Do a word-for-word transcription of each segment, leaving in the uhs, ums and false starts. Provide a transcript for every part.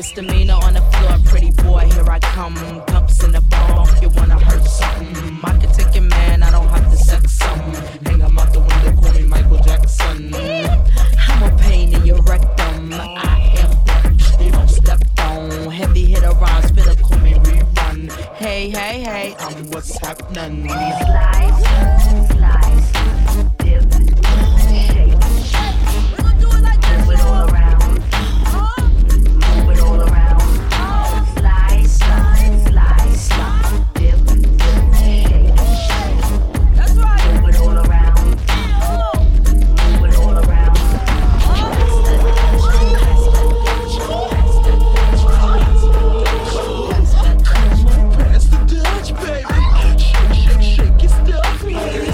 misdemeanor on the floor, pretty boy, here I come. Pumps in the ball, you wanna hurt something. I can take your man, I don't have to sex some. Hang 'em out the window, call me Michael Jackson. I'm a pain in your rectum. I am the, you don't step on. Heavy hitter rhymes, spitter, call me rerun. Hey, hey, hey, I'm what's happening. Slice, slice, dip, shake. Move it all around. Move it all around. Slice, slice, slice, slice, dip, shake. That's right. Move it all around. Move it all around. Pass the Dutch, baby. Shake, shake, shake your stuff.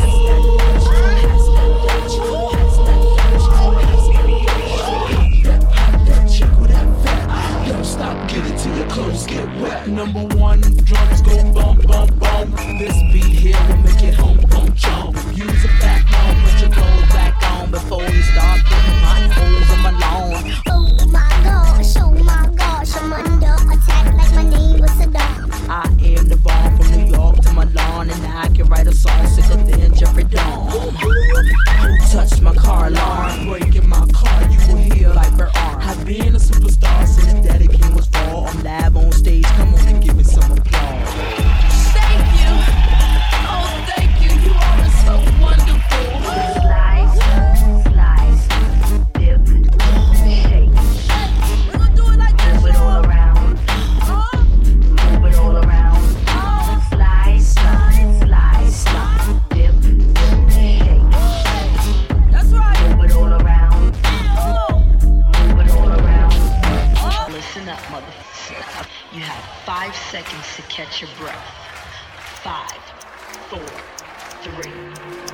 Check with that fat. Don't stop, get it till your clothes get wet. Number one, drums go bum, bum, bum. This beat here will make it home, home, jump. Use a back on, put your clothes back on before you start putting hot holes in my lawn. Oh my gosh, oh my gosh, I'm under attack like my name was Saddam. I am the bomb from New York to Milan, and I can write a song sicker than Jeffrey Dawn. Who touched my car alarm? Breaking my car, you will hear like her arm. I've been a superstar since Daddy King was raw. I'm live on stage, come on and give me some applause. Thank you, oh thank you, you all are so wonderful. Slice, slice, dip, shake. We're gonna do it like this, Move it all around. Move it all around. Slice, slice, slice, slice, dip, shake. That's right. Move it all around. Move it all around. Listen up, motherfucker. You have five seconds to catch your breath. Five, four, three,